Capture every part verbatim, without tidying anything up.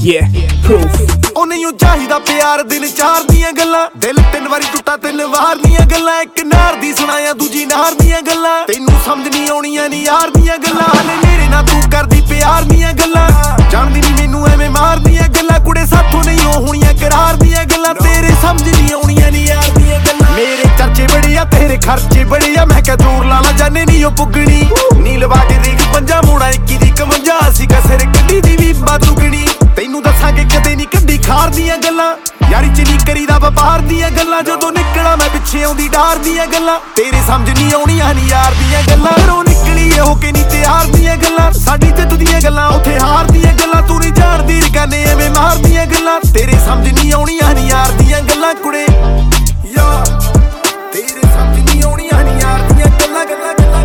Yeah, proof. ਉਹ ਨਹੀਂ ਚਾਹੀਦਾ ਪਿਆਰ ਦਿਨ ਚਾਰ ਦੀਆਂ ਗੱਲਾਂ, ਦਿਲ ਤਿੰਨ ਵਾਰੀ ਟੁੱਟਾ ਤਿੰਨ ਵਾਰ ਦੀਆਂ ਗੱਲਾਂ। ਇੱਕ ਨਾਰ ਦੀ ਸੁਣਾਇਆ ਦੂਜੀ ਨਾਰ ਦੀਆਂ ਗੱਲਾਂ, ਤੈਨੂੰ ਸਮਝ ਨਹੀਂ ਆਉਣੀਆਂ ਨੀ ਯਾਰ ਦੀਆਂ ਗੱਲਾਂ। ਹਲੇ ਮੇਰੇ ਨਾਲ ਤੂੰ ਕਰਦੀ ਪਿਆਰ ਦੀਆਂ ਗੱਲਾਂ, ਜਾਣਦੀ ਨਹੀਂ ਮੈਨੂੰ ਐਵੇਂ ਮਾਰਦੀਆਂ ਗੱਲਾਂ। ਕੁੜੇ ਸਾਥੋਂ ਨਹੀਂ ਉਹ ਹੋਣੀਆਂ ਕਰਾਰ ਦੀਆਂ ਗੱਲਾਂ, ਤੇਰੇ ਸਮਝ ਨਹੀਂ ਆਉਣੀਆਂ ਨੀ ਯਾਰ ਦੀਆਂ ਗੱਲਾਂ। ਮੇਰੇ ਚਰਚੇ ਬੜੇ ਆ ਤੇਰੇ ਖਰਚੇ ਬੜੇ ਆ, ਮੈਂ ਕਿਹਾ ਜ਼ੋਰ ਲਾ ਲਾ ਜਾਨੇ ਨਹੀਂ ਉਹ ਪੁੱਗਣੀ। ਨੀ ਲਵਾ ਕੇ ਦੇਖ ਪੰਜਾ ਮੋੜਾ ਇੱਕੀ ਦੀ ਕਮੰਜਾ, ਅਸੀਂ ਕਸਰ ਕੱਢੀ ਦੀ ਵੀ ਬਾਦੂਗਣੀ। ਤੈਨੂੰ ਦੱਸਾਂਗੇ ਕਦੇ ਨਹੀਂ ਕੱਢੀ ਖਾਰ ਦੀਆਂ ਗੱਲਾਂ, ਯਾਰੀ ਚ ਨਹੀਂ ਕਰੀਦਾ ਵਪਾਰ ਦੀਆਂ ਗੱਲਾਂ। ਜਦੋਂ ਨਿਕਲਾਂ ਮੈਂ ਪਿੱਛੇ ਆਉਂਦੀ ਡਾਰ ਦੀਆਂ ਗੱਲਾਂ, ਤੇਰੇ ਸਮਝ ਨਹੀਂ ਆਉਣੀਆਂ ਨੀ ਯਾਰ ਦੀਆਂ ਗੱਲਾਂ। ਘਰੋਂ ਨਿਕਲੀ ਹੋ ਕੇ ਨਹੀਂ ਤਿਆਰ ਦੀਆਂ ਗੱਲਾਂ, ਸਾਡੀ ਜਿੱਤ ਦੀਆਂ ਗੱਲਾਂ ਉੱਥੇ ਹਾਰ ਦੀਆਂ ਗੱਲਾਂ। ਤੂੰ ਨਹੀਂ ਜਾਣਦੀ ਰਕਾਨੇ ਐਵੇਂ ਮਾਰਦੀਆਂ ਗੱਲਾਂ, ਤੇਰੇ ਸਮਝ ਨਹੀਂ ਆਉਣੀਆਂ ਨੀ ਯਾਰ ਦੀਆਂ ਗੱਲਾਂ। ਕੁੜੇ ਯਾਰ ਤੇਰੇ ਸਮਝ ਨਹੀਂ ਆਉਣੀਆਂ ਨੀ ਯਾਰ ਦੀਆਂ ਗੱਲਾਂ ਗੱਲਾਂ ਗੱਲਾਂ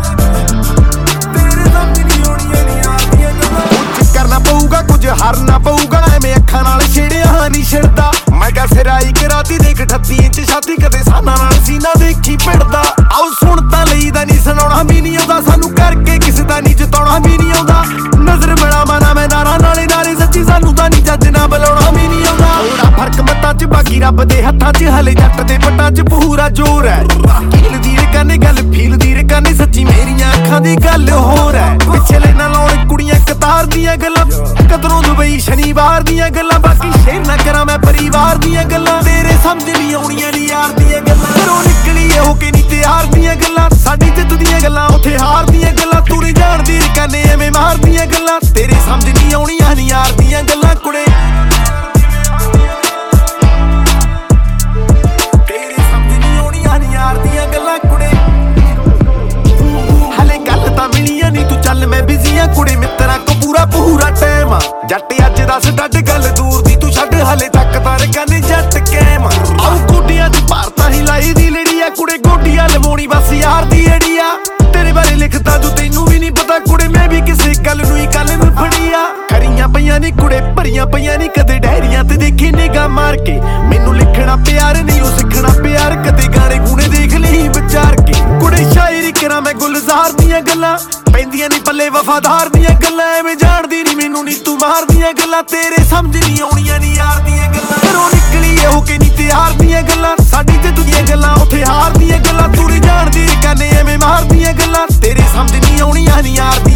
ਤੇਰੇ ਸਮਝ ਨਹੀਂ ਆਉਣੀਆਂ ਨੀ ਯਾਰ ਦੀਆਂ ਗੱਲਾਂ। ਕੁਝ ਕਰਨਾ ਪਊਗਾ ਕੁਝ ਹਾਰਨਾ ਪਊਗਾ, ਐਵੇਂ ਅੱਖਾਂ ਨਾਲ ਛੇੜਿਆ ਨਹੀਂ ਛਿੜਦਾ। ਮੈਂ ਕਿਹਾ ਸਿਰਾਈ ਕਰਾਤੀ ਦੇਖ ਅਠੱਤੀ ਇੰਚ ਛਾਤੀ, ਕਦੇ ਸਾਨਾ ਨਾਲ ਸੀਨਾ ਦੇਖੀ ਭਿੜਦਾ। ਆਓ ਸੁਣ ਤਾਂ ਲਈਦਾ ਨਹੀਂ ਸੁਣਾਉਣਾ ਵੀ ਨਹੀਂ ਆਉਂਦਾ, ਸਾਨੂੰ ਕਰਕੇ ਕਿਸੇ ਦਾ ਨਹੀਂ ਜਿਤਾਉਣਾ ਵੀ ਨਹੀਂ ਆਉਂਦਾ। ਨਜ਼ਰ ਮਿਲਾਵਾਂ ਨਾ ਮੈਂ ਨਾਰਾਂ ਨਾਲੇ ਨਾਲੇ, ਸੱਚੀ ਸਾਨੂੰ ਤਾਂ ਨਹੀਂ ਜੱਜ ਨਾ ਬੁਲਾਉਣਾ ਵੀ ਨਹੀਂ ਆਉਂਦਾ। ਥੋੜਾ ਫਰਕ ਮੱਤਾਂ ਚ ਬਾਕੀ ਰੱਬ ਦੇ ਹੱਥਾਂ ਚ, ਹਲੇ ਜੱਟ ਦੇ ਪੱਟਾਂ ਚ ਪੂਰਾ ਜ਼ੋਰ ਹੈ। ਕੀਲ ਦੀ ਰਕਾਨੇ ਗੱਲ ਫੀਲ ਦੀ ਰਕਾਨੇ, ਸੱਚੀ ਮੇਰੀਆਂ ਅੱਖਾਂ ਦੀ ਗੱਲ ਹੋਰ ਹੈ। ਪਿੱਛੇ ਲੈਣਾ ਲਾਉਣ ਕੁੜੀਆਂ ਕਤਾਰ ਦੀਆਂ ਗੱਲਾਂ, ਕਦਰੋਂ ਦੁਬਈ ਸ਼ਨੀਵਾਰ ਦੀਆਂ ਗੱਲਾਂ। ਬਾਕੀ ਸ਼ੇਰ ਨਾ ਕਰਾਂ ਮੈਂ ਪਰਿਵਾਰ ਦੀਆਂ ਗੱਲਾਂ, ਤੇਰੇ ਸਮਝ ਨਹੀਂ ਆਉਣੀਆਂ ਨੀ ਯਾਰ ਦੀਆਂ ਗੱਲਾਂ। ਘਰੋਂ ਨਿਕਲੀ ਹੋ ਕੇ ਨਹੀਂ ਤਿਆਰ ਦੀਆਂ ਗੱਲਾਂ, ਸਾਡੀ ਜਿੱਤ ਦੀਆਂ ਗੱਲਾਂ ਉੱਥੇ ਹਾਰ ਦੀਆਂ ਗੱਲਾਂ। ਤੂੰ ਨਹੀਂ ਜਾਣਦੀ ਰਕਾਨੇ ਐਵੇਂ ਮਾਰਦੀਆਂ ਗੱਲਾਂ, ਤੇਰੇ ਸਮਝ ਨਹੀਂ ਆਉਣੀਆਂ ਨੀ ਯਾਰ ਦੀਆਂ ਗੱਲਾਂ। ਕੁੜੇ ਤੇਰੇ ਸਮਝ ਨਹੀਂ ਆਉਣੀਆਂ ਨੀ ਯਾਰ ਦੀਆਂ ਗੱਲਾਂ। ਕੁੜੇ ਹਲੇ ਗੱਲ ਤਾਂ ਮਿਲੀਆਂ ਨੀ, ਤੂੰ ਚੱਲ ਮੈਂ ਬਿਜ਼ੀ ਆ। ਕੁੜੇ ਮਿੱਤਰਾਂ ਕੋ ਪੂਰਾ ਪੂਰਾ ਟਾਈਮ ਆ, ਜੱਟ ਅੱਜ ਦੱਸ ਡੱਡ ਗੱਲ ਦੂਰ ਦੀ ਤੂੰ ਛੱਡ, ਹਲੇ ਤੱਕ ਤਾਂ ਰਕਾਨੇ ਜੱਟ ਕੈਮ। ਆਉ ਗੋਡੀਆਂ ਚ ਭਾਰਤਾਂ ਹੀ ਲਾਈ ਦੀ ਲੜੀ ਆ, ਕੁੜੇ ਗੋਡੀਆਂ ਲਵਾਉਣੀ ਬਸ ਯਾਰ ਦੀ ਅੜੀ ਆ। ਤੇਰੇ ਬਾਰੇ ਲਿਖਦਾ ਜੋ ਤੈਨੂੰ ਵੀ ਨਹੀਂ ਪਤਾ, ਕੁੜੇ ਮੈਂ ਵੀ ਕਿਸੇ ਗੱਲ ਨੂੰ ਹੀ ਕੱਲ ਨੂੰ ਫੜੀ ਆ। ਖਰੀਆਂ ਪਈਆਂ ਨੀ ਕੁੜੇ ਭਰੀਆਂ ਪਈਆਂ ਨੀ, ਕਦੇ ਡਾਇਰੀਆਂ ਤੇ ਦੇਖੀ ਨਿਗਾਹ ਮਾਰ ਕੇ। ਮੈਨੂੰ ਲਿਖਣਾ ਪਿਆਰ ਨਹੀਂ ਉਹ ਸਿੱਖਣਾ ਪਿਆਰ, ਕਦੇ ਗਾਣੇ ਗੂਣੇ ਦੇਖ ਲਈ ਵਿਚਾਰ ਕੇ। ਕੁੜੇ ਸ਼ਾਇਰੀ ਕਰਾਂ ਮੈਂ ਗੁਲਜ਼ਾਰ ਦੀਆਂ ਗੱਲਾਂ, ਪੈਂਦੀਆਂ ਨੀ ਪੱਲੇ ਵਫਾਦਾਰ ਦੀਆਂ ਗੱਲਾਂ। ਐਵੇਂ ਜਾਣਦੀ ਨੀ ਮੈਨੂੰ ਨੀ ਤੂੰ ਮਾਰ ਦੀਆਂ ਗੱਲਾਂ, ਤੇਰੇ ਸਮਝ ਨਹੀਂ ਆਉਣੀਆਂ ਨੀ ਯਾਰ ਦੀਆਂ ਗੱਲਾਂ। ਘਰੋਂ ਨਿਕਲੀ ਹੋ ਕੇ ਨੀ ਤਿਆਰ ਦੀਆਂ ਗੱਲਾਂ, ਸਾਡੀ ਜਿੱਤ ਦੀਆਂ ਗੱਲਾਂ ਉੱਥੇ ਹਾਰ ਦੀਆਂ ਗੱਲਾਂ। ਤੂੰ ਨਹੀਂ ਜਾਣਦੀ ਰਕਾਨੇ ਐਵੇਂ ਮਾਰਦੀਆਂ ਗੱਲਾਂ, ਤੇਰੇ ਸਮਝ ਨਹੀਂ ਆਉਣੀਆਂ ਨੀ ਯਾਰ ਦੀਆਂ।